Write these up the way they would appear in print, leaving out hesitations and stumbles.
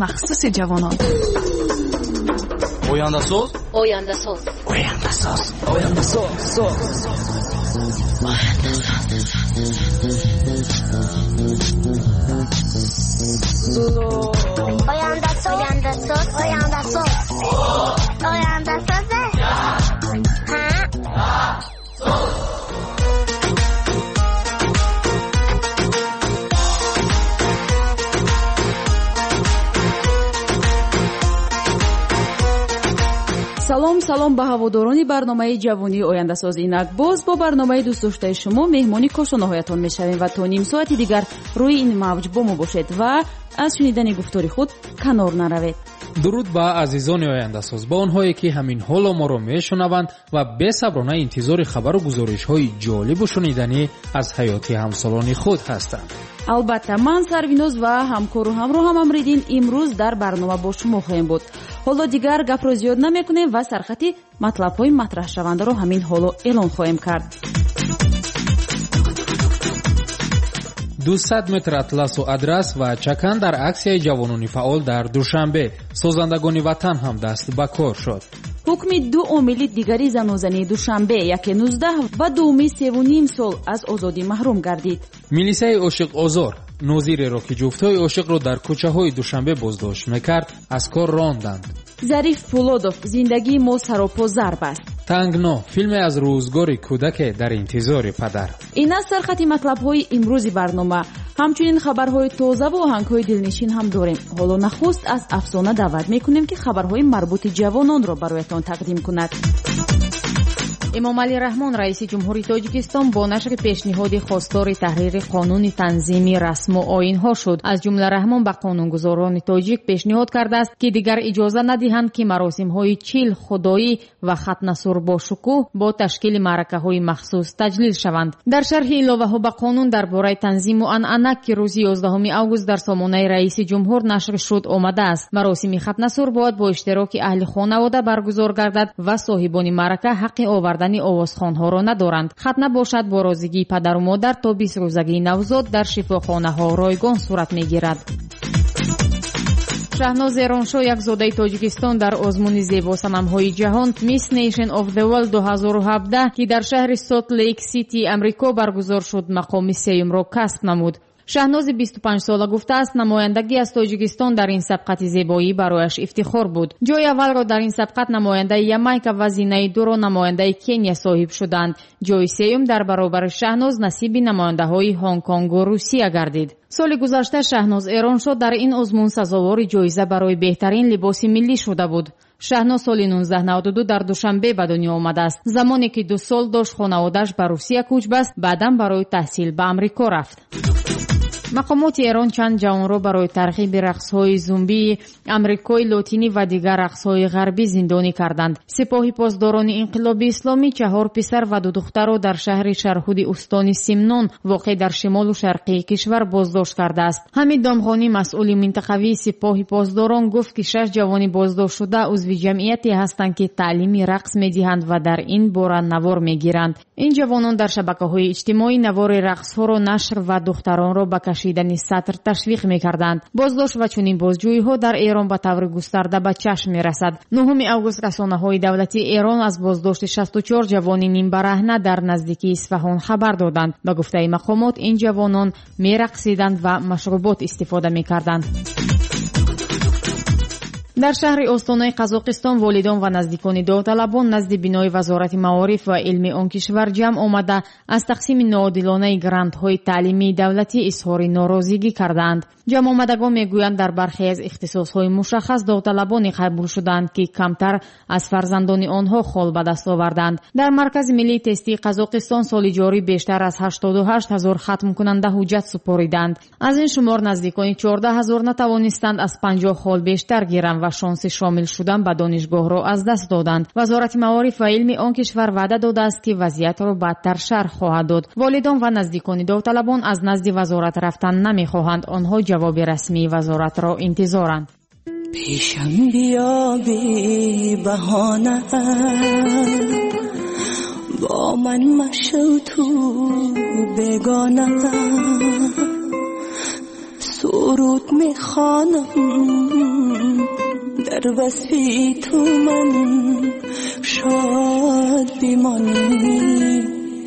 مخصوص جوانان. اویانداساز салом ба ҳаводорони барномаи ҷавонии ояндасоз. инак боз бо барномаи дӯстдоштаи шумо меҳмони кошонаҳоятон мешавем ва то ним соати дигар рӯи ин мавҷ бо мо бошед ва аз шунидани гуфтори худ канор наравед. дуруд ба азизони ояндасоз, ба онҳое ки ҳамин ҳоло моро мешунаванд ва бесаброна интизори хабару гузоришҳои ҷолибу шуниданӣ аз ҳаёти ҳамсолони худ ҳастанд. албатта ман Сарвиноз ва ҳамкору ҳамроҳам Амридин имрӯз дар барнома бо шумо хоҳем буд. ҳоло дигар гапро зиёд намекунем ва сархати матлабҳои матраҳшавандаро ҳамин ҳоло эълон хоҳем кард. 200 метр атласу адрас ва чакан дар аксияи ҷавонони фаъол дар душанбе. созандагони ватан ҳам даст ба кор шуд. ҳукми ду омили дигари занозании Душанбе 1-19 ва дууми 3.5 сол аз озодӣ маҳрум гардид. милисияи ошиқ озор нозиреро ки ҷуфтҳои ошиқро дар кӯчаҳои Душанбе боздошт мекард, аз кор ронданд. Зариф Пулодов зиндагии мо саропо зарб аст. тангно филме аз рӯзгори кӯдаке дар интизори падар. ин аст сархати матлабҳои имрӯзи барнома. ҳамчунин хабарҳои тозаву оҳангҳои дилнишин ҳам дорем. ҳоло нахуст аз Афсона даъват мекунем ки хабарҳои марбути ҷавононро бароятон тақдим кунад. эмомалӣ раҳмон раиси ҷумҳури тоҷикистон бо нашри пешниҳоди хостори таҳрири қонуни танзими расму оинҳо шуд. аз ҷумла раҳмон ба қонунгузорони тоҷик пешниҳод кардааст ки дигар иҷоза надиҳанд ки маросимҳои чил худоӣ ва хатнасур бо шукӯҳ бо ташкили маъракаҳои махсус таҷлил шаванд. дар шарҳи иловаҳо ба қонун дар бораи танзиму анъана ки рӯзи 11 август дар сомонаи раиси ҷумҳур нашр шуд омадааст. маросими хатнасур бояд бо иштироки аҳли хонавода баргузор гардад ва соҳибони маърака ҳаққи овардани овозхонҳоро надоранд. хатна бошад бо розигии падару модар то 20 рӯзагии навзод дар шифохонаҳо ройгон сурат мегирад. шаҳноз эроншо, як зодаи тоҷикистон, дар озмуни зебосанамҳои ҷаҳон Miss Nation of the World 2017 ки дар шаҳри Salt Lake City амрико баргузор шуд, мақоми сеюмро касб намуд. шаҳнози 25 сола гуфтааст намояндагӣ аз тоҷикистон дар ин сабқати зебоӣ барояш ифтихор буд. ҷои аввалро дар ин сабқат намояндаи Ямайка ва зинаи дуро намояндаи Кения соҳиб шуданд. ҷои сеюм дар баробари шаҳноз насиби намояндаҳои Ҳонконгу Русия гардид. соли гузашта шаҳноз Эроншо дар ин озмун сазовори ҷоиза барои беҳтарин либоси миллӣ шуда буд. шаҳноз соли 1992 дар Душанбе ба дунё омадааст. замоне ки 2 сол дошт, хонаводааш ба Русия кӯч баст, баъдан барои таҳсил ба Амрико рафт. мақомоти Эрон чанд ҷавонро барои тарғиби рақсҳои зумбии Амрикои Лотинӣ ва дигар рақсҳои ғарбӣ зиндонӣ карданд. сипоҳи поздорони инқилоби исломӣ 4 писар ва 2 духтарро дар шаҳри шарҳуди устони Симнон воқеъ дар шимолу шарқии кишвар боздошт кардааст. ҳамид Домғонӣ, масъули минтақавии сипоҳи поздорон, гуфт ки 6 ҷавони боздоштшуда узви ҷамъияте ҳастанд ки таълими рақс медиҳанд ва дар ин бора навор мегиранд. ин ҷавонон дар шабакаҳои иҷтимоӣ навори рақсҳоро нашр ва духтаронро ба кашидани сатр ташвиқ мекарданд. боздошт ва чунин бозҷӯиҳо дар Эрон ба таври густарда ба чашм мерасад. 9 август расонаҳои давлатии Эрон аз боздошти 64 ҷавони нимбараҳна дар наздикии Исфаҳон хабар доданд. ба гуфтаи мақомот ин ҷавонон мерақсиданд ва машрубот истифода мекарданд. дар шаҳри остонаи Қазоқистон волидон ва наздикони довталабон назди бинои вазорати маориф ва илми он кишвар ҷамъ омада аз тақсими ноодилонаи грантҳои таълимии давлатӣ изҳори норозигӣ кардаанд. ҷамъомадагон мегӯянд дар бархе аз ихтисосҳои мушаххас довталабоне қабул шуданд ки камтар аз фарзандони онҳо хол ба даст оварданд. дар маркази миллии тестии Қазоқистон соли ҷорӣ бештар аз 88 000 хатмкунанда ҳуҷҷат супориданд. аз ин шумор наздикони 14 000 натавонистанд аз 50 хол бештар гиранд ва шонси шомил шудан ба донишгоҳро аз даст доданд. вазорати маориф ва илми он кишвар ваъда додааст ки вазъиятро бадтар шарҳ хоҳад дод. волидон ва наздикони довталабон аз назди вазорат рафтан намехоҳанд. онҳо ҷавоби расмии вазоратро интизоранд. پیشم بیا بی بهانه با من مشو تو بگانه سرود میخوانم در وصفی تو من شاد بیمانی،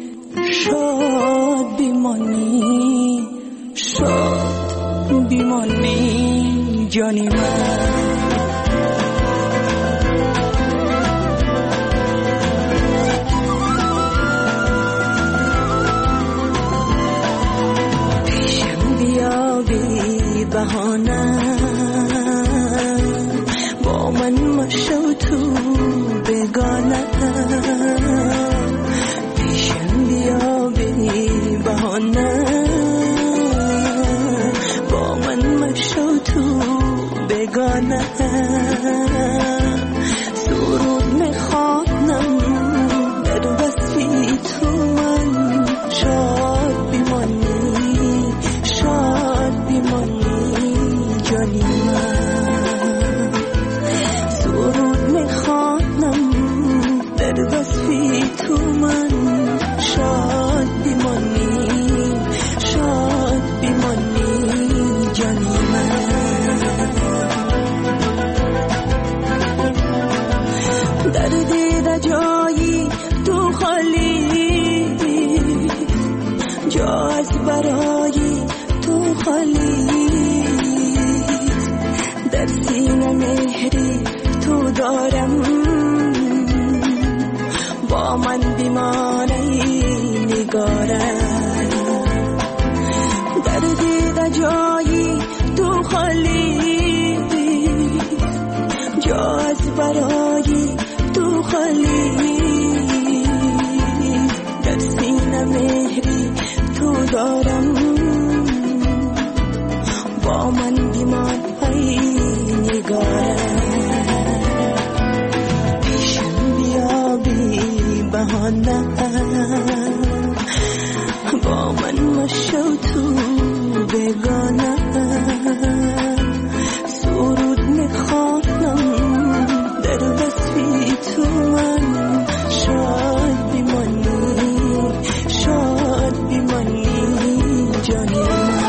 شاد بیمانی، شاد بیمانی جانی من. بهانه با من مشو تو بگانه، پیشم بیا بی بهانه با من مشو تو بگانه. سرود میخوانم در وصفی تو من شاد بیمانی، شاد بیمانی جانی من. سرود میخوانم در وصفی تو من شاد بیمانی، شاد بیمانی جانی من. در دیده جایی تو خالی، جا از برای تو خالی، در سینه مهری تو دارم با من بیماری نگارم. در دیده جایی تو خالی، جا از برای تو خالی، در سینه مهری تو دارم با من بیماری نگارم. پیشم بیا بی بهانه با من مشو تو بگانه. سرود میخوانم در وصفی تو من شاد بیمانی، شاد بیمانی جانی من.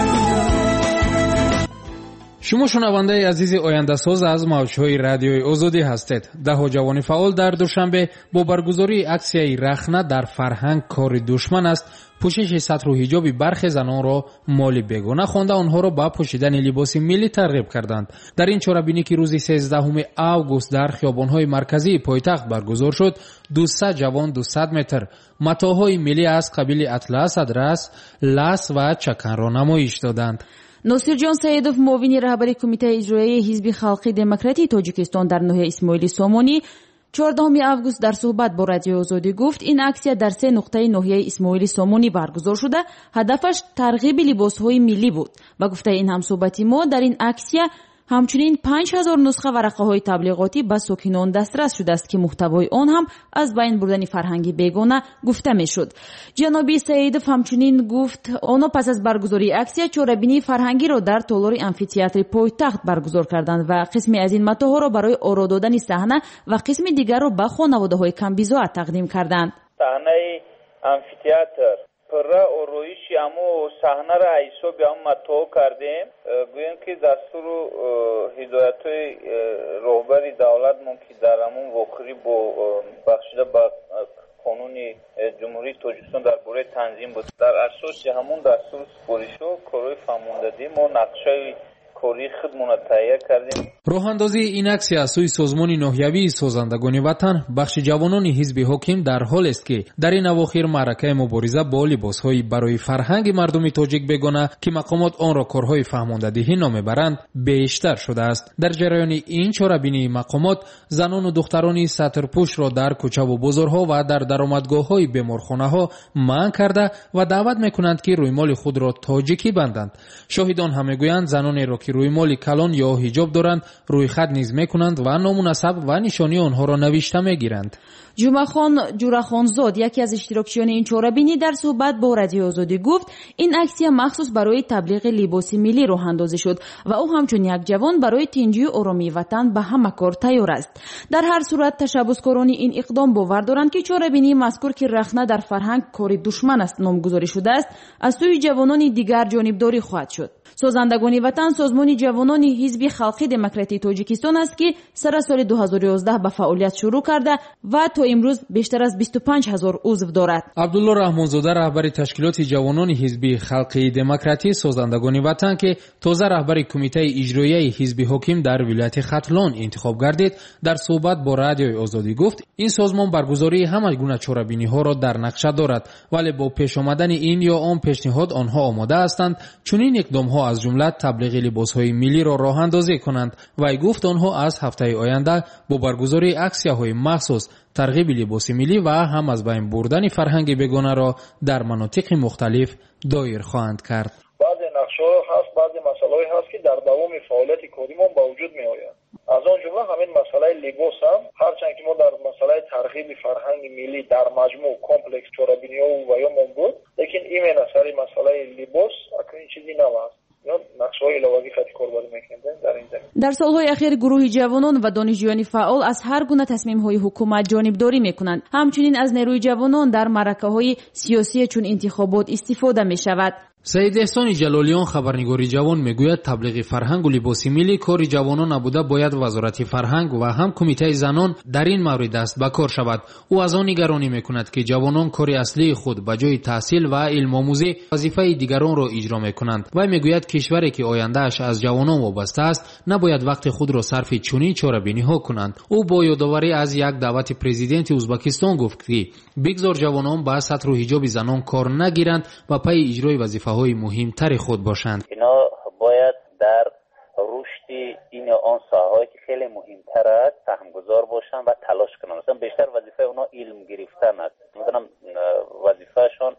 شما شنونده عزیز آینده ساز از موجهای رادیوی آزادی هستید. 10 جوان فعال در دوشنبه با برگزاری اکسیای رخنه در فرهنگ کار دشمن است پوشش سطر و حجاب برخی زنان را مالی بیگانه خوانده آنها را با پوشیدن لباس ملی ترغیب کردند. در این چهاربینی که روز 13 اوگوست در خیابان‌های مرکزی پایتخت برگزار شد، 200 جوان 200 متر متاهای ملی از قبیل اطلس، ادرس، لس و چکن را نمایش دادند. ناصرجان سیدов معاون رهبری کمیته اجرایی حزب خلقی دموکراتی تاجیکستان در ناحیه اسماعیلی سامانی 14 اوگوست در صحبت با رادیو آزادی گفت این اکسیا در 3 نقطه ناحیه اسماعیلی سامانی برگزار شده، هدفش ترغیب لباس‌های ملی بود و گفته این همصحبتی ما در این اکسیا همچنین 5000 نسخه ورقه‌های تبلیغاتی به ساکنان دسترس شده است که محتوای آن هم از بین بردن فرهنگی بیگانه گفته میشد. جناب سیدов همچنین گفت آنها پس از برگزاری اکسیا چهاربینی فرهنگی را در تالار امفی‌تئاتر پایتخت برگزار کردند و قسمی از این متاها را برای آرا دادن صحنه و قسم دیگر را به خانواده‌های کم‌بضاعت تقدیم کردند. صحنه امفی‌تئاتر پره آرایشی امو صحنه را حسابی هم متاع کردیم. گویم که دستور هدایت‌های رهبری دولت که در همون واقعی با بخشیده به قانون جمهوری تاجیکستان در باره تنظیم بود. در اساس همون دستور سپارش‌ها کارهای فرماندهی ما نقشه کاری خودمون تهیه کردیم. راه اندازی این عکس از سوی سازمان ناحیوی سازندگان وطن بخش جوانان حزب حاکم در حال است که در این اواخر معرکه مبارزه با لباس‌های برای فرهنگ مردم تاجیک بیگانه که مقامات آن را کارهای فهماندهی نام برند بیشتر شده است. در جریان این چهاربینی مقامات زنان و دختران سطرپوش را در کوچه و بازارها و در درآمدگاه‌های بیمارخانه‌ها منع کرده و دعوت می‌کنند که رویمال خود را تاجیکی بندند. شاهدان هم می‌گویند زنانی را که رویمال کلان یا حجاب دارند روی خط نیز می‌کنند و نامناسب و نشانی آنها را نوشته می‌گیرند. جمعخان جورخانزاد یکی از اشتراکچیان این چهاربینی در صحبت با رادیو آزادی گفت این اکسیا مخصوص برای تبلیغ لباس ملی راه اندازی شد و او همچون یک جوان برای تنجی آرامی وطن به همه کار تیار است. در هر صورت تشبثکاران این اقدام باور دارند که چهاربینی مذکور که رخنه در فرهنگ کار دشمن است نامگذاری شده است از سوی جوانان دیگر جانبداری خواهد شد. سازندگان وطن سازمان جوانان حزب خلقی دموکراتی تاجیکستان است که سر سال 2011 به فعالیت شروع کرده و تا امروز بیشتر از 25000 عضو دارد. عبدالله رحمانزاده رهبر تشکیلات جوانان حزب خلقی دموکراتی سازندگان وطن که تازه رهبر کمیته اجرایی حزب حاکم در ولایت ختلان انتخاب گردید در صحبت با رادیوی آزادی گفت این سازمان برگزاری همه گونه چاره‌بینی‌ها را در نقشه دارد، ولی با پیش آمدن این یا آن پیشنهاد آنها آماده هستند چنین اقدام‌ها از جمله تبلیغ لباس‌های ملی را راه اندازی کنند. وی گفت آنها از هفته آینده با برگزاری اکسیه‌های مخصوص ترغیب لباس ملی و هم از بین بردن فرهنگ بیگانه را در مناطق مختلف دایر خواهند کرد. بعضی نقشه‌ها هست، بعضی مسائلی هست که در دوام فعالیت کاریمون با وجود می‌آید. از آن جمله همین مسئله لباس هم، هرچند که ما در مسئله ترغیب فرهنگ ملی در مجموع کمپلکس چاره‌بینی‌ها و بیان بود، لیکن این مسئله لباس اکنون چیزی نبود. نقشه‌های علاوه‌ای خاطی کاربری می‌کنیم در این زمینه. در سالهای اخیر گروه جوانان و دانشجویان فعال از هر گونه تصمیم‌های حکومت جانبداری می‌کنند. همچنین از نیروی جوانان در معرکه‌های سیاسی چون انتخابات استفاده می‌شود. سید احسان جلالیان خبرنگاری جوان میگوید تبلیغ فرهنگ و لباس ملی کار جوانان نبوده، باید وزارت فرهنگ و هم کمیته زنان در این مورد دست به کار شود. او از آن نگرانی میکند که جوانان کار اصلی خود به جای تحصیل و علم آموزی وظیفه دیگران را اجرا میکنند. و میگوید کشوری که آیندهش از جوانان وابسته است نباید وقت خود را صرف چنین چاره‌بینی ها کنند. او با یادآوری از یک دعوت پرزیدنت ازبکستان گفت که بگذار جوانان با سطر و حجاب زنان کار نگیرند و پای اجرای وظیفه های مهمتر خود باشند. اینا باید در رشد این آن ساحه‌ای که خیلی مهمتر است سهمگذار باشند و تلاش کنند. مثلا بیشتر وظیفه اونا علم گرفتن است. مثلا وظیفه‌شون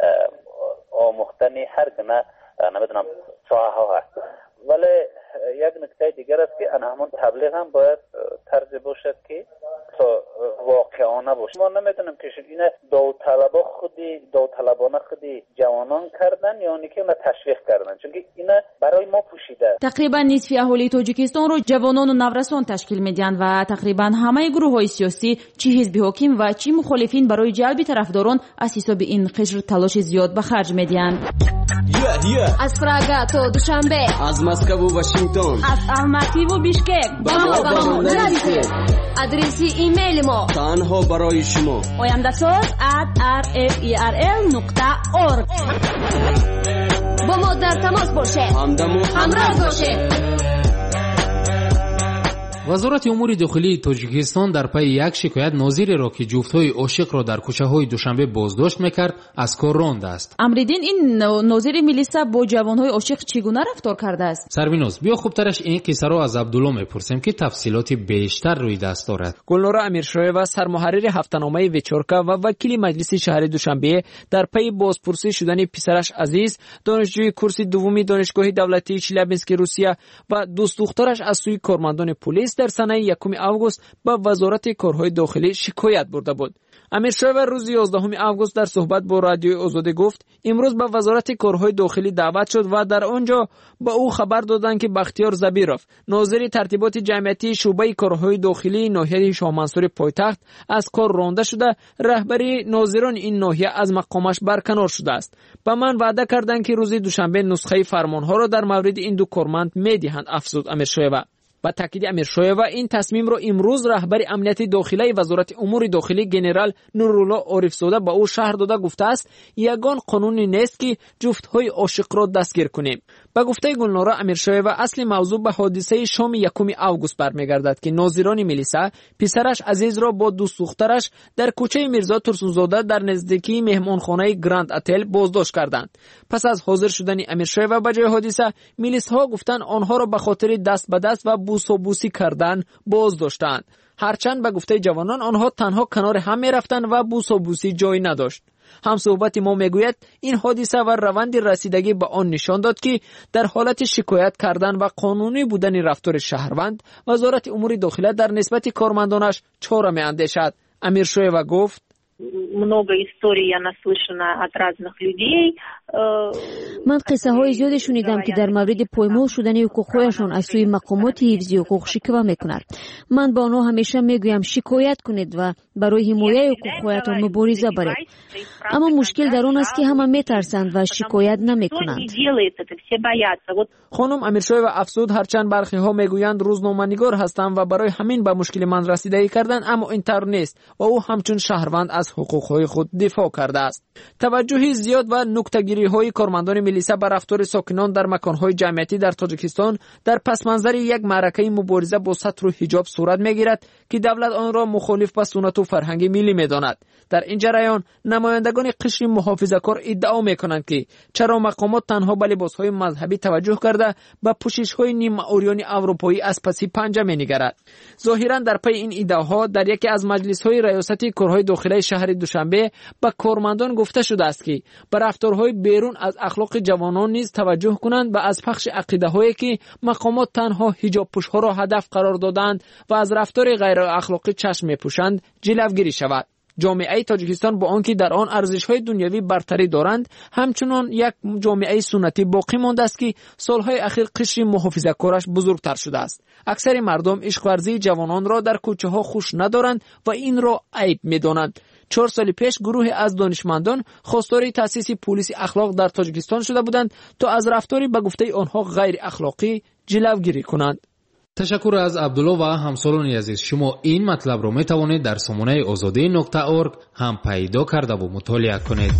آموختن هر گونه نمیدونم ساحه‌ها هست. ولی یک نکته دیگر است که همون تبلیغ هم باید طرز باشد که واقعانه باشه. ما نمیتونیم که این داوطلبانه خودی جوانان کردن یا اینکه اونا تشویق کردن، چون اینا برای ما پوشیده. تقریبا نصف اهالی تاجیکستان رو جوانان و نورسان تشکیل میدن و تقریبا همه گروه‌های سیاسی چه حزب حاکم و چه مخالفین برای جلب طرفداران از حساب این قشر تلاش زیاد به خرج میدن. از پراگا تا دوشنبه، از مسکو و واشنگتن، از الماتی و بیشکک، با ما نرسید. آدرس ایمیل ما تنها برای شما oyandasaz@rferl.org. با ما در تماس باشه، همراه باشه. وزارت امور داخلی تاجیکستان در پی یک شکایت ناظری را که جفت‌های عاشق را در کوچه‌های دوشنبه بازداشت می‌کرد از کار رانده است. امریدین این ناظر ملیسا با جوان‌های عاشق چگونه رفتار کرده است؟ سربیناز بیا خوبترش این قصه را از عبدالله میپرسیم که تفصیلات بیشتر روی دست دارد. گلنور امیرشایوا سرمحرر هفته‌نامه ویچورکا و وکیل مجلس شهر دوشنبه در پی بازپرسی شدن پسرش عزیز دانشجوی کورس دومی دانشگاه دولتی چلیابینسک روسیه و دوست دخترش از سوی کارمندان پلیس در سنه 1 آگوست به وزارت کارهای داخلی شکایت برده بود. امیرشایوا روز 11 آگوست در صحبت با رادیوی آزادی گفت امروز به وزارت کارهای داخلی دعوت شد و در آنجا به او خبر دادند که بختیار زبیروف ناظر ترتیبات جمعیتی شعبه کارهای داخلی ناحیه شاه منصور پایتخت از کار رانده شده، رهبری ناظران این ناحیه از مقامش برکنار شده است. به من وعده کردند که روز دوشنبه نسخه فرمانها را در مورد این دو کارمند می‌دهند، افزود امیرشایوا. با تاکید امیرشایوا این تصمیم را امروز رهبر امنیت داخلی وزارت امور داخلی جنرال نورالله عارفزاده با او شهر داده گفته است یگان قانونی نیست که جفت‌های عاشق را دستگیر کنیم. با گفته گلنورا امیرشایوا اصل موضوع به حادثه شام 1 آگوست برمیگردد که ناظران ملیسا پسرش عزیز را با دوست دخترش در کوچه میرزا ترسونزاده در نزدیکی مهمانخانه گراند اتل بازداشت کردند. پس از حاضر شدن امیرشایوا به جای حادثه میلیس‌ها گفتند آنها را به خاطر دست به دست و بوسوبوسی کردن بازداشتند. هرچند به گفته جوانان آنها تنها کنار هم می‌رفتند و بوسوبوسی جای نداشت. هم صحبت ما میگوید این حادثه و روند رسیدگی به آن نشان داد که در حالت شکایت کردن و قانونی بودن رفتار شهروند وزارت امور داخلی در نسبت کارمندانش چاره می‌اندیشد. امیرشایوا گفت много историй я наслышана от разных людей. من قصه های زیادی شنیدم که در مورد پایمال شدن حقوقهایشان از سوی مقامات حفظی حقوق شکوه میکنند. من با آنها همیشه میگویم شکایت کنید و برای حمایت حقوقهایتان مبارزه برید. اما مشکل در آن است که همه میترسند و شکایت نمیکنند. خانم امیرشاه افزود هرچند برخی ها میگویند روزنامه‌نگار هستند و برای همین به مشکل من رسیدگی کردند، اما اینطور نیست و او همچون شهروند از حقوقهای خود دفاع کرده است. توجه زیاد و نکته‌گیری‌های کارمندان ملیسا بر رفتار ساکنان در مکان‌های جمعیتی در تاجیکستان در پس منظر یک معرکه مبارزه با ستر و حجاب صورت می‌گیرد که دولت آن را مخالف با سنت و فرهنگ ملی می‌داند. در این جریان نمایندگان قشر محافظه‌کار ادعا می‌کنند که چرا مقامات تنها به لباس‌های مذهبی توجه کرده به پوشش‌های نیمه‌عریان اروپایی از پس پنجه می‌نگرد. ظاهراً در پی این ادعاها در یکی از مجلس‌های ریاستی کارهای داخلی شهر دوشنبه به کارمندان گفته شده است که به رفتارهای بیرون از اخلاق جوانان نیز توجه کنند و از پخش عقیده‌هایی که مقامات تنها حجاب پوش‌ها را هدف قرار دادند و از رفتار غیر اخلاقی چشم می‌پوشند جلوگیری شود. جامعه تاجیکستان با آنکه در آن ارزش‌های دنیوی برتری دارند، همچنان یک جامعه سنتی باقی مانده است که سالهای اخیر قشر محافظه‌کارش بزرگتر شده است. اکثر مردم عشق ورزی جوانان را در کوچه‌ها خوش ندارند و این را عیب می‌دانند. 4 سال پیش گروهی از دانشمندان خواستار تأسیس پلیس اخلاق در تاجیکستان شده بودند تا از رفتاری به گفته آنها غیر اخلاقی جلوگیری کنند. تشکر از عبدالله و همسالان عزیز. شما این مطلب را می توانید در سامانه azadi.org هم پیدا کرده و مطالعه کنید.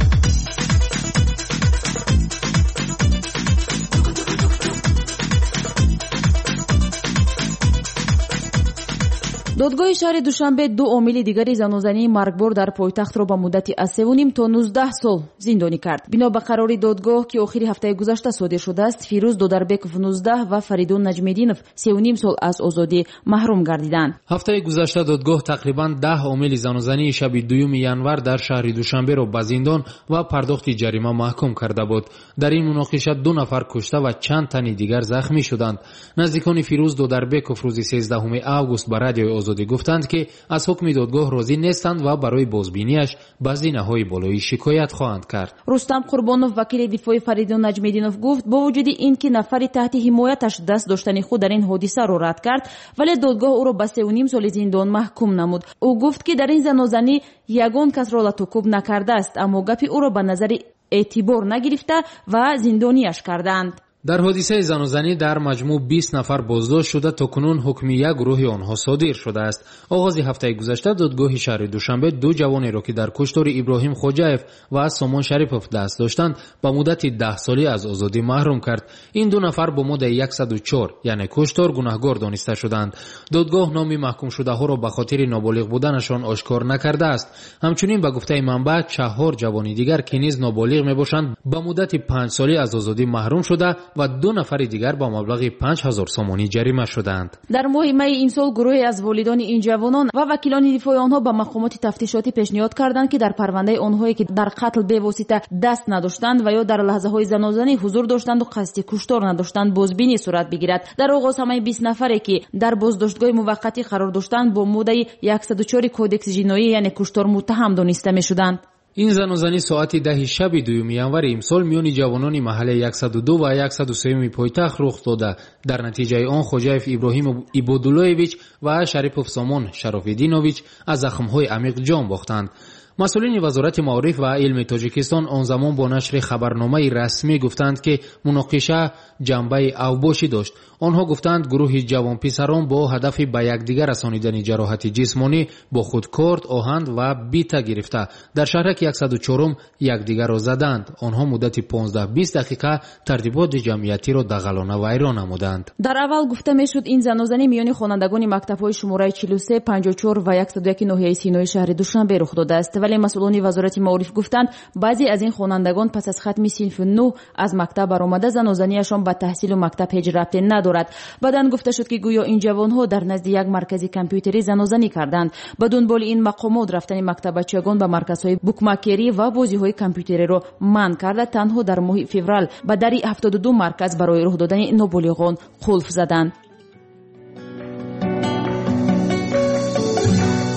دادگاه شهر دوشنبه 2 عامل دیگری زنوزنی مرگبار در پایتخت را به مدتی از 3.5 تا 19 سال زندانی کرد. بنا به قرار دادگاه که آخر هفته گذشته صادر شده است، فیروز دودربکов 19 و فریدون نجمیدینов 3.5 سال از آزادی محروم گردیدند. هفته گذشته دادگاه تقریبا 10 عامل زنوزنی شب 2 ینور در شهر دوشنبه را به زندان و پرداخت جریمه محکوم کرده بود. در این مناقشه 2 نفر کشته و چند تن دیگر زخمی شدند. نزدیکان فیروز دودربکov روز 13 آگوست به رادیوی آزادی گفتند که از حکم دادگاه راضی نیستند و برای بازبینیش به زینه‌های بالایی شکایت خواهند کرد. رستم قربانов وکیل دفاع فریدون نجمیدینov گفت با وجود اینکه نفری تحت حمایتش دست داشتن خود در این حادثه را رد کرد، ولی دادگاه او را به 3.5 سال زندان محکوم نمود. او گفت که در این زنازنی یگان کس را لطوکوب نکرده است، اما گپی او را به نظر اعتبار نگرفته و زندانیش کردند. در حادثه زنوزنی در مجموع 20 نفر بازداشت شده تا کنون حکم یک گروه آنها صادر شده است. آغاز هفته گذشته دادگاه شهر دوشنبه 2 جوانی را که در کشتار ابراهیم خوجایف و سامان شریپov دست داشتند با مدت 10 سالی از آزادی محروم کرد. این 2 نفر با ماده 104 یعنی کشتار گناهکار دانسته شدند. دادگاه نام محکوم شده ها را به خاطر نابالغ بودنشان آشکار نکرده است. همچنین به گفته منبع 4 جوانی دیگر که نیز نابالغ میباشند با مدت 5 سالی از آزادی محروم شده و 2 نفر دیگر با مبلغ 5000 سومانی جریمه شدند. در ماه می این سال گروهی از والدان این جوانان و وکیلان دفاع آنها به مقامات تفتیشاتی پیشنهاد کردند که در پرونده آنهایی که در قتل به واسطه دست نداشتند و یا در لحظه های زنازنی حضور داشتند و قصد کشتار نداشتند بازبینی صورت بگیرد. در آغاز همه 20 نفری که در بازداشتگاه موقتی قرار داشتند با ماده 104 کودکس جنایی یعنی کشتار متهم دانسته می‌شدند. این زنوزنی ساعت 10 شب 2 ینور امسال میان جوانان محله 102 و 103 پایتخت رخ داده. در نتیجه آن خوجایف ابراهیم ایبادولایویچ و شریپov سامان شراف‌الدینویچ از زخم‌های عمیق جان باختند. مسئولین وزارت معارف و علم تاجیکستان آن زمان با نشر خبرنامه رسمی گفتند که مناقشه جنبه اوباشی داشت. آنها گفتند گروه جوان پسران با هدف به یکدیگر رسانیدن جراحت جسمانی با خود کارت، آهن و بیته گرفته در شهرک 104 یکدیگر را زدند. آنها مدت 15-20 دقیقه ترتیبات جمعیتی را دغلانه و ویران نمودند. در اول گفته میشد این زنازنی میان خوانندگان مکتب‌های شماره 43، 54 و 101 ناحیه سینای شهر دوشنبه رخ داده است، ولی مسئولان وزارت معارف گفتند بعضی از این خوانندگان پس از ختم صنف 9 از مکتب برآمده زنازنیشان به تحصیل و مکتب هیچ ربطی ندارد. بعداً گفته شد که گویا این جوانها در نزد یک مرکز کامپیوتری زنازنی کردند. به دنبال این مقامات رفتن مکتب بچگان به مرکزهای بوکمکری و بازی‌های کامپیوتری را منع کرده. تنها در ماه فوریه به در 72 مرکز برای راه دادن نابالغان قلف زدند.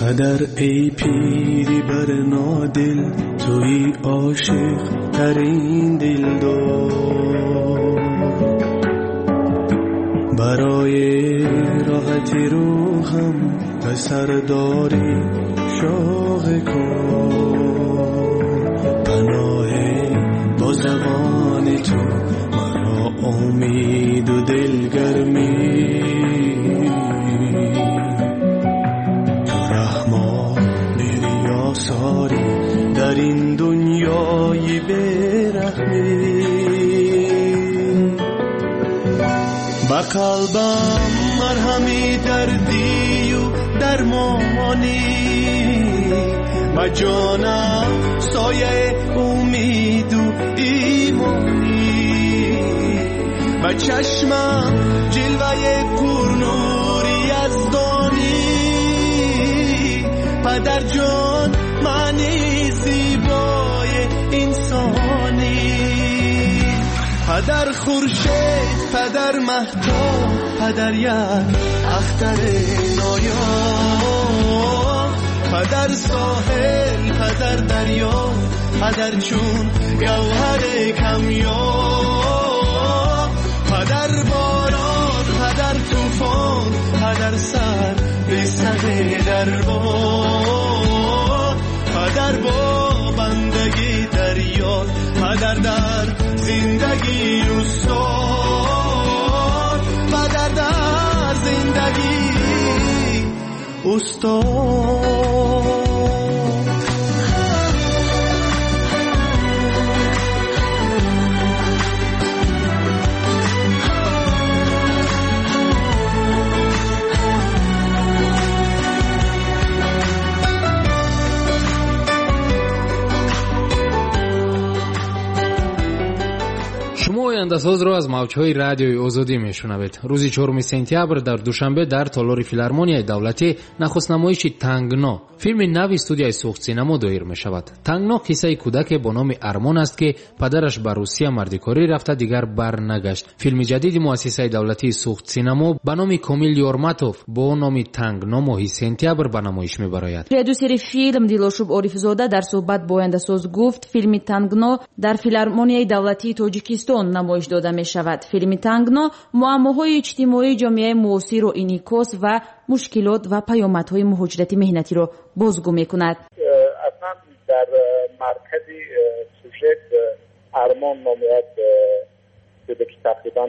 پدر ای پیری بر نادل، توی عاشق ترین دل دار. برای راحت روحم پسرداری شوق کن. پناه با زبان تو مرا امید و دلگرمی. ساری در این دنیای بی‌رحمی، با قلبم مرهمی دردی و درمانی، با جانم سایه امید و ایمانی، با چشمم جلوه پرنوری از دانی. پدر جان معنی زیبای انسانی، پدر خورشید، پدر مهتاب، پدر یک اختر نایاب، پدر ساحل، پدر دریا، پدر چون گوهر کمیاب، پدر باران، پدر طوفان، پدر سر به سر دربار، پدر با بندگی دریا، پدر در زندگی استاد، پدر در زندگی استاد. شما آینده‌ساز را از موج‌های رادیوی آزادی میشنوید. روز 4 سپتامبر در دوشنبه در تالار فیلارمونیای دولتی نخست نمایش تنگنا، فیلم نو استودیوی سوخت سینما دایر می شود. تنگنا قصه کودک با نام ارمان است که پدرش به روسیه مردکاری رفته دیگر برنگشت. فیلم جدید مؤسسه دولتی سوخت سینما به نام کامیل یورماتوف با نام تنگنا ماه سپتامبر به نمایش میبراید. پرودوسر فیلم دلشوب عارفزاده در صحبت با آینده‌ساز گفت فیلم تنگنا در فیلارمونیای دولتی تاجیکستان نمایش داده می شود. فیلم تنگنا معماهای اجتماعی جامعه معاصر را انعکاس و مشکلات و پیامدهای مهاجرت مهنتی را بازگو می کند. اصلا در مرکز سوژه ارمان نامیت بوده که تقریبا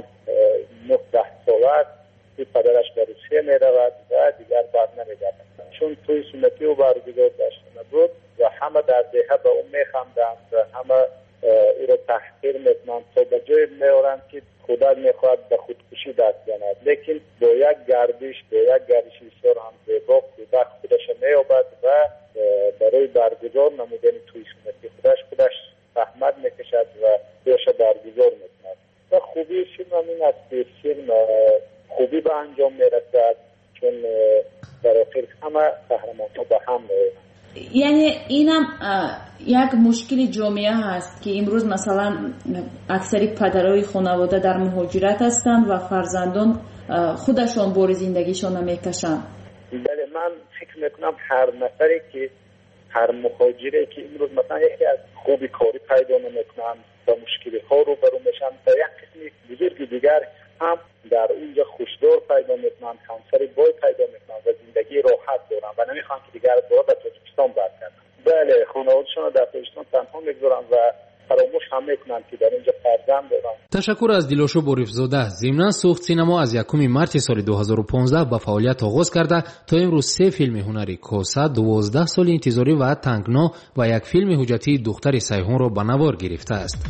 19 ساله است که پدرش به روسیه می رود و دیگر بر نمیگردد، چون توی سنتی او برگزار داشته بود و همه در دهه به اون می خواندند و همه او را تحقیر میکنند تا به جای میارند که کودک میخواهد به خودکشی دست زند، لیکن با یک گردش بسیار هم زیبا کودک خودش مییابد و برای برگزار نمودن توی سنتی خودش زحمت میکشد و خودش برگزار میکند. و خوبی فیلم این است که فیلم خوبی به انجام میرسد، چون در آخر همه قهرمان‌ها به هم میآیند. یعنی اینم یک مشکل جامعه هست که امروز مثلا اکثری پدرای خانواده در مهاجرت هستند و فرزندان خودشان بار زندگیشان نمیکشند. بله، من فکر میکنم هر نفری که هر مهاجری که امروز مثلا یکی از خوبی کاری پیدا نمیکنن و مشکلی ها رو برو میشن، تا یک قسمی بزرگ دیگر هم در اونجا خوشدار پیدا میکنن، همسر بای پیدا میکنن و زندگی راحت دارن و نمیخوان که دیگر دوباره به تاجیکستان برگردن. بله، خانواده‌شون در تاجیکستان تنها میگذارن و فراموش هم میکنن که در اینجا فرزند دارن. تشکر از دلشوب عارفزاده. ضمناً سوخت سینما از 1 مارس سال 2015 به فعالیت آغاز کرده تا امروز 3 فیلم هنری کوسه، 12 سال انتظاری و تنگنا و 1 فیلم حجتی دختر سیحون را به نوار گرفته است.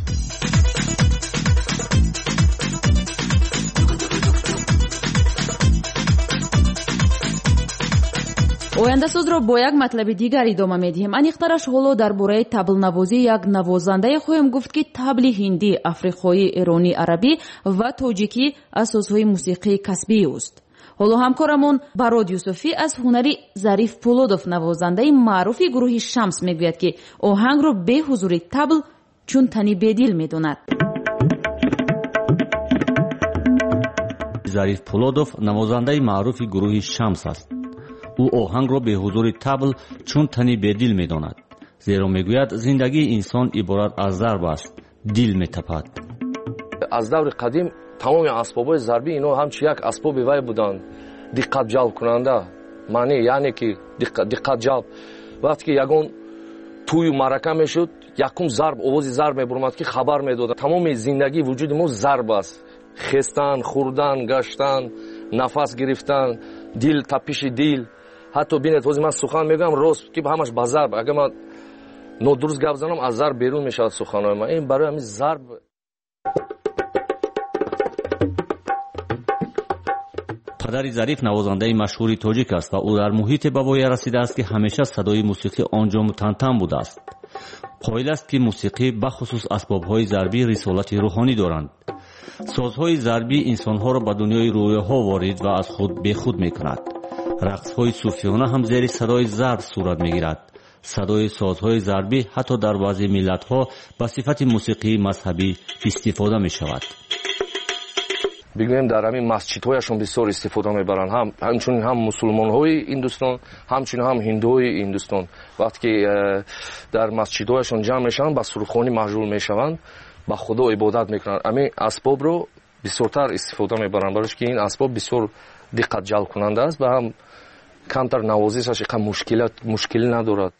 ояндасоз ро бо як матлаби дигар идома медиҳем. аниқтараш ҳоло дар бораи таблнавозӣ як навозандае хоҳем гуфт ки табли ҳиндӣ, африқоӣ, эронӣ, арабӣ ва тоҷикӣ асосҳои мусиқии касбии ӯст. ҳоло ҳамкорамон барод юсуфӣ аз ҳунари зариф пӯлодов, навозандаи маъруфи гурӯҳи шамс, мегӯяд ки оҳангро бе ҳузури табл чун тани бедил медонад. зариф пӯлодов навозандаи маъруфи гурӯҳи шамс аст. او آهنگ را به حضور طبل چون تنی به دل می داند. زیرا می گوید زندگی انسان عبارت از ضرب است، دل می تپد. از دور قدیم تمام اسباب‌های ضربی اینا همچی یک اسباب وای بودند، دقت جلب کننده. معنی یعنی که دقت جلب وقتی که یگان توی معرکه میشد یکم ضرب آواز ضرب میبرد که خبر میداد. تمام زندگی وجود ما ضرب است. خستن، خوردن، گشتن، نفس گرفتن، دل تپش دل. حتی ببینید وقتی من سخن میگم راست که همش با ضرب. اگه من نادرست گپ زنم از ضرب بیرون میشود سخنهای من. این برای همین ضرب. پدر ظریف نوازنده مشهوری تاجیک است و او در محیط بابای رسیده است که همیشه صدای موسیقی آنجا متنتن بوده است. قائل است که موسیقی بخصوص اسباب‌های ضربی رسالت روحانی دارند. سازهای ضربی انسان‌ها را به دنیای رویاها وارد و از خود به خود می‌کند. رقص‌های صوفیانه هم زیر صدای ضرب صورت می‌گیرد. صدای سازهای ضربی حتی در بعضی ملت‌ها به صفت موسیقی مذهبی استفاده می‌شود. بگویم در همین مسجدهایشون بسیار استفاده میبرند، همچنین هم مسلمان‌های هندوستان، همچنین هم هندوهای هندوستان. وقتی که در مسجدهایشون جمع میشن با سرخوانی مشغول میشوند، با خدا عبادت میکنند. همین اسباب رو بسیارتر استفاده میبرند، برای که این اسباب بسیار دقت جلب کننده است و هم کمتر نوازشش مشکلی ندارد.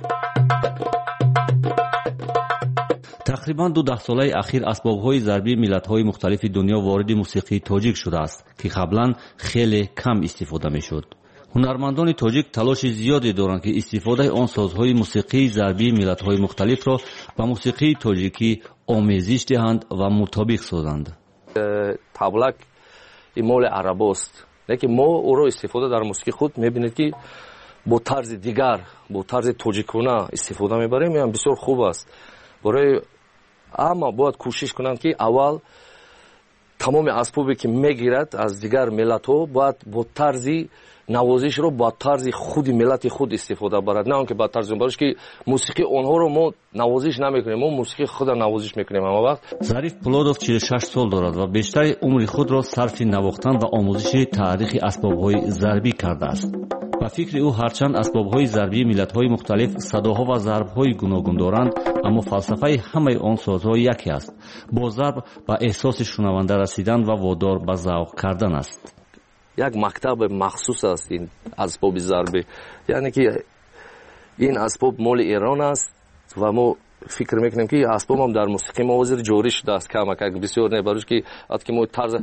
تقریباً 2 ساله اخیر اسباب‌های ضربی ملت‌های مختلف دنیا وارد موسیقی تاجیک شده است که قبلاً خیلی کم استفاده می‌شد. هنرمندان تاجیک تلاش زیادی دارند که استفاده آن سازهای موسیقی ضربی ملت‌های مختلف را با موسیقی تاجیکی آمیزش دهند و مطابق سازند. تبلک مال عرب است، لیکن ما او را استفاده در موسیقی خود می‌بینید که با طرز دیگر، با طرز تاجیکانه استفاده می‌بریم. این بسیار خوب است. برای اما باید کوشش کنند که اول تمام اسبابی که میگیرد از دیگر ملت‌ها باید با طرز نوازش رو با طرز خود ملت خود استفاده برد، نه اون که با طرز برش که موسیقی اونها رو ما نوازش نمیکنیم، ما موسیقی خود نوازش میکنیم. اما وقت ظریف پولادوف 46 سال دارد و بیشتر عمر خود را صرف نواختن و آموزش تاریخ اسباب‌های ضربی کرده است. با فکر او هرچند اسباب‌های ضربی ملت‌های مختلف صداها و ضرب‌های گوناگون دارند، اما فلسفه همه آن سازها یکی است. با ضرب با احساس شنونده رسیدن و وادار به ذوق کردن است. یک مکتب مخصوص است این اسباب ضربی، یعنی که این اسباب مال ایران است و ما فکر میکنیم که اسباب هم در موسیقی ما وزیر جوری شده است. کمک بسیار نه برای که وقتی که ما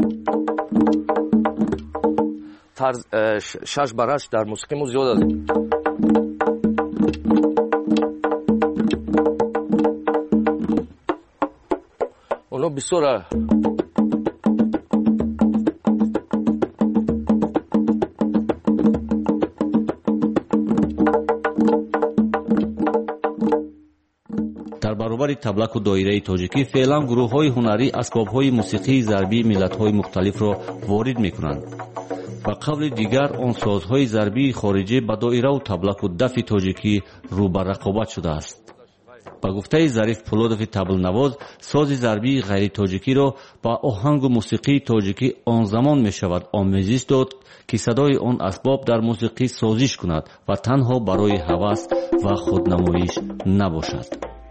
طرز 6 برش در موسیقی ما زیاد است. اونا بسیار در برابر تبلک و دایره تاجیکی فعلا گروه‌های هنری اسباب‌های موسیقی ضربی ملت‌های مختلف را وارد می‌کنند. و قبل دیگر آن سازهای ضربی خارجی با دایره و تبلک و دف تاجیکی رو به رقابت شده است. با گفته ظریف پولادوف تبل نواز، ساز ضربی غیر تاجیکی را با آهنگ و موسیقی تاجیکی آن زمان می شود آمیزش داد که صدای آن اسباب در موسیقی سازش کند و تنها برای هوس و خودنمایش نباشد.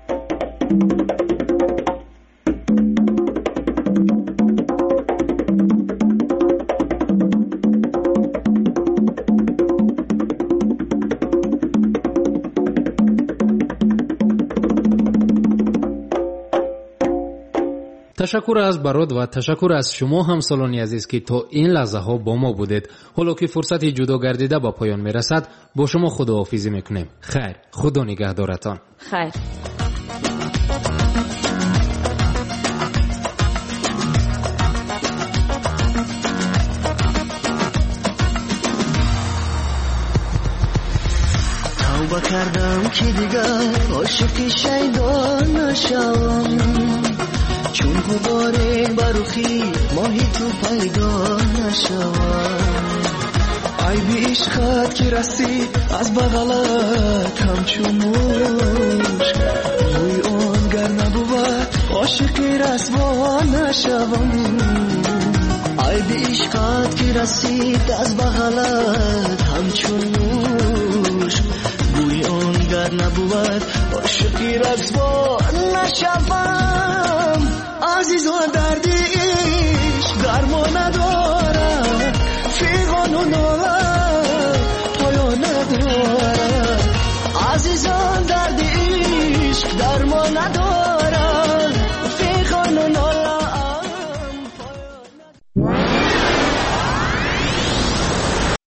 تشکر از براد و تشکر از شما همسالانی عزیز که تا این لحظه ها با ما بودید. حالا که فرصت جدا گردیده با پایان می رسد، با شما خداحافظی میکنیم. خیر، خدا نگهدارتان. خیر. توبه کردم که دیگر عاشق شیطان نشوم، چون گواره برخی ماهی تو پیدا نشوم. عیب عشقت که رسید از بغلت همچون مشک، روی آن گر نبود عاشق رسوا نشوم. عیب عشقت که رسید از بغلت همچون چون موش بوی آن گر نبود عاشقی رسوا نشوم عزیز و دردیش درمان ندارد فیغان و نالم